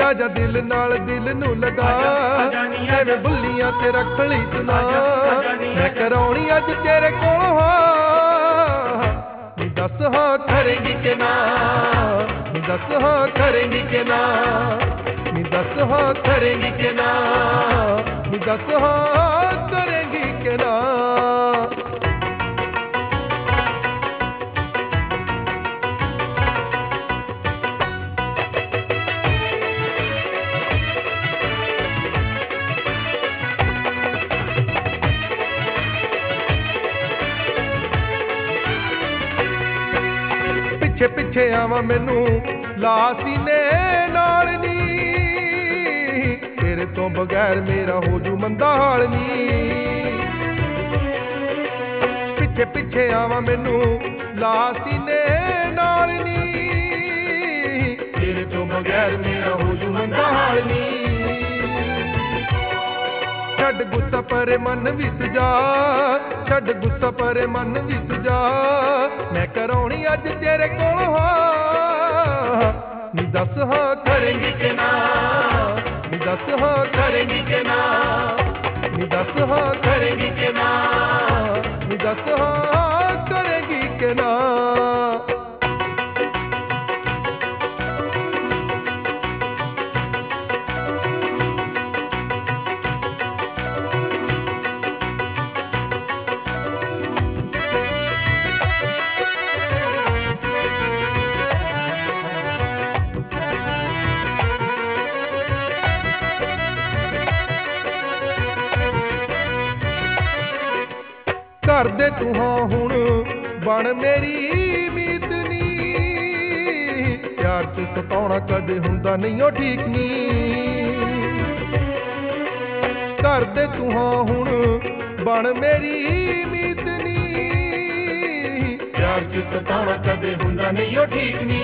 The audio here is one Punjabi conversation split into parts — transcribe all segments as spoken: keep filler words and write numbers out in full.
ਨੀਆ ਜਾ ਦਿਲ ਨਾਲ ਦਿਲ ਨੂੰ ਲਗਾ ਐਵੇਂ ਬੁੱਲੀਆਂ ਤੇ ਰੱਖ ਲਈ ਸੁਣਾ ਮੈਂ ਕਰਾਉਣੀ ਅੱਜ ਤੇਰੇ ਕੋਲੋਂ ਹਾਂ ਨੀ ਦੱਸ ਹਾਂ ਕਰੇਂਗੀ ਕਿ ਨਾ ਨੀ ਦੱਸ ਹਾਂ ਕਰੇਂਗੀ ਕਿ ਨਾ ਨੀ ਦੱਸ ਹਾਂ ਕਰੇਂਗੀ ਕਿ ਨਾ ਨੀ ਦੱਸ ਹਾਂ ਕਰੇਂਗੀ ਕਿ ਨਾ ਪਿੱਛੇ ਪਿੱਛੇ ਆਵਾਂ ਮੈਨੂੰ ਲਾ ਸੀਨੇ ਨਾਲ ਨੀ ਤੇਰੇ ਤੋਂ ਬਗੈਰ ਮੇਰਾ ਹੋ ਜੂ ਮੰਦਾ ਹਾਲ ਨੀ ਪਿੱਛੇ ਪਿੱਛੇ ਆਵਾਂ ਮੈਨੂੰ ਲਾ ਸੀਨੇ ਨਾਲ ਨੀ ਤੇਰੇ ਤੋਂ ਬਗੈਰ ਮੇਰਾ ਹੋ ਜੂ ਮੰਦਾ ਹਾਲ ਨੀ ਛੱਡ ਗੁੱਸਾ ਪਰੇ ਮਨ ਵਿੱਚ ਜਾ ਛੱਡ ਗੁੱਸਾ ਪਰੇ ਮਨ ਵਿੱਚ ਜਾ ਮੈਂ ਕਰਾਉਣੀ ਅੱਜ ਤੇਰੇ ਕੋਲੋਂ ਹਾਂ ਨੀ ਦੱਸ ਹਾਂ ਕਰੇਂਗੀ ਕਿ ਨਾ ਨੀ ਦੱਸ ਹਾਂ ਕਰੇਂਗੀ ਕਿ ਨਾ ਨੀ ਦੱਸ ਹਾਂ ਕਰੇਂਗੀ ਕਿ ਨਾ ਨੀ ਦੱਸ ਹਾਂ ਕਰੇਂਗੀ ਕਿ ਨਾ ਘਰ ਦੇ ਤੂੰ ਹਾਂ ਹੁਣ ਬਣ ਮੇਰੀ ਮੀਤ ਨੀ ਪਿਆਰ ਚ ਸਤਾਉਣਾ ਕਦੇ ਹੁੰਦਾ ਨਹੀਂ ਉਹ ਠੀਕ ਨੀ ਘਰ ਦੇ ਤੂੰ ਹਾਂ ਹੁਣ ਬਣ ਮੇਰੀ ਮੀਤ ਨੀ ਪਿਆਰ ਚ ਸਤਾਉਣਾ ਕਦੇ ਹੁੰਦਾ ਨਹੀਂ ਉਹ ਠੀਕ ਨੀ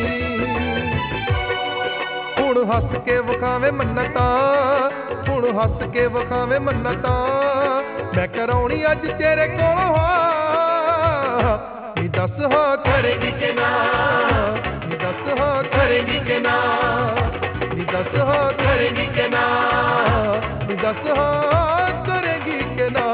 ਹੁਣ ਹੱਸ ਕੇ ਵਿਖਾਵੇ ਮੰਨਤਾਂ ਹੁਣ ਹੱਸ ਕੇ ਵਿਖਾਵੇ ਮੰਨਤਾਂ ਮੈਂ ਕਰਾਉਣੀ ਅੱਜ ਤੇਰੇ ਕੋਲੋਂ ਹਾਂ ਨੀ ਦੱਸ ਹਾਂ ਕਰੇਂਗੀ ਕਿ ਨਾ ਨੀ ਦੱਸ ਹਾਂ ਕਰੇਂਗੀ ਕਿ ਨਾ ਨੀ ਦੱਸ ਹਾਂ ਕਰੇਂਗੀ ਕਿ ਨਾ ਨੀ ਦੱਸ ਹਾਂ ਕਰੇਂਗੀ ਕਿ ਨਾ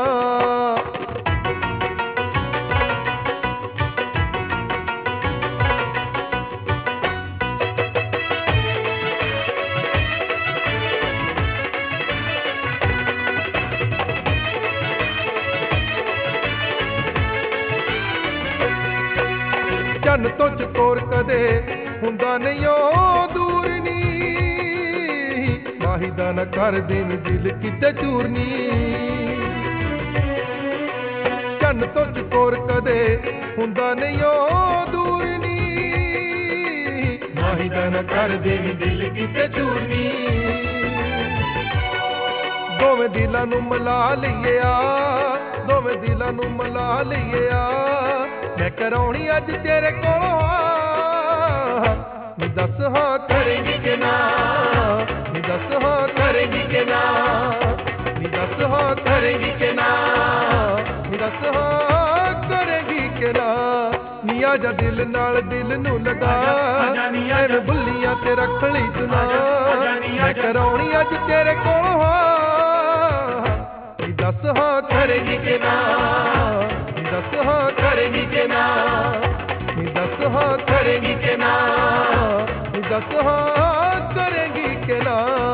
ਚੰਨ ਤੋਂ ਚਕੋਰ ਕਦੇ ਹੁੰਦਾ ਨਹੀਂ ਉਹ ਦੂਰ ਨੀ ਮਾਹੀ ਦਾ ਨਾ ਕਰ ਦੇਵੀਂ ਦਿਲ ਕਿਤੇ ਚੂਰ ਨੀ ਚੰਨ ਤੋਂ ਚਕੋਰ ਕਦੇ ਹੁੰਦਾ ਨਹੀਂ ਉਹ ਦੂਰ ਨੀ ਮਾਹੀ ਦਾ ਨਾ ਕਰ ਦੇਵੀਂ ਦਿਲ ਕਿਤੇ ਚੂਰ ਨੀ ਦੋਵੇਂ ਦਿਲਾਂ ਨੂੰ ਮਿਲਾ ਲਈਏ ਆ ਦੋਵੇਂ ਦਿਲਾਂ ਨੂੰ ਮਿਲਾ ਲਈਏ ਆ ਮੈਂ ਕਰਾਉਣੀ ਅੱਜ ਤੇਰੇ ਕੋਲੋਂ ਹਾਂ ਨੀ ਦੱਸ ਹਾਂ ਕਰੇਂਗੀ ਕਿ ਨਾ ਨੀ ਦੱਸ ਹਾਂ ਕਰੇਂਗੀ ਕਿ ਨਾ ਨੀ ਦੱਸ ਹਾਂ ਕਰੇਂਗੀ ਕਿ ਨਾ ਨੀ ਦੱਸ ਹਾਂ ਕਰੇਂਗੀ ਕਿ ਨਾ ਨੀਆ ਜਾ ਦਿਲ ਨਾਲ ਦਿਲ ਨੂੰ ਲਗਾ ਐਵੇਂ ਬੁੱਲੀਆਂ ਤੇ ਰੱਖ ਲਈ ਸੁਣਾ ਮੈਂ ਕਰਾਉਣੀ ਅੱਜ ਤੇਰੇ ਕੋਲੋਂ ਹਾਂ ਨੀ ਦੱਸ ਹਾਂ ਕਰੇਂਗੀ ਕਿ ਨਾ ਨੀ ਦੱਸ ਹਾਂ ਕਰੇਂਗੀ ਕਿ ਨਾ ਨੀ ਦੱਸ ਹਾਂ ਕਰੇਂਗੀ ਕਿ ਨਾ ਨੀ ਦੱਸ ਹਾਂ ਕਰੇਂਗੀ ਕਿ ਨਾ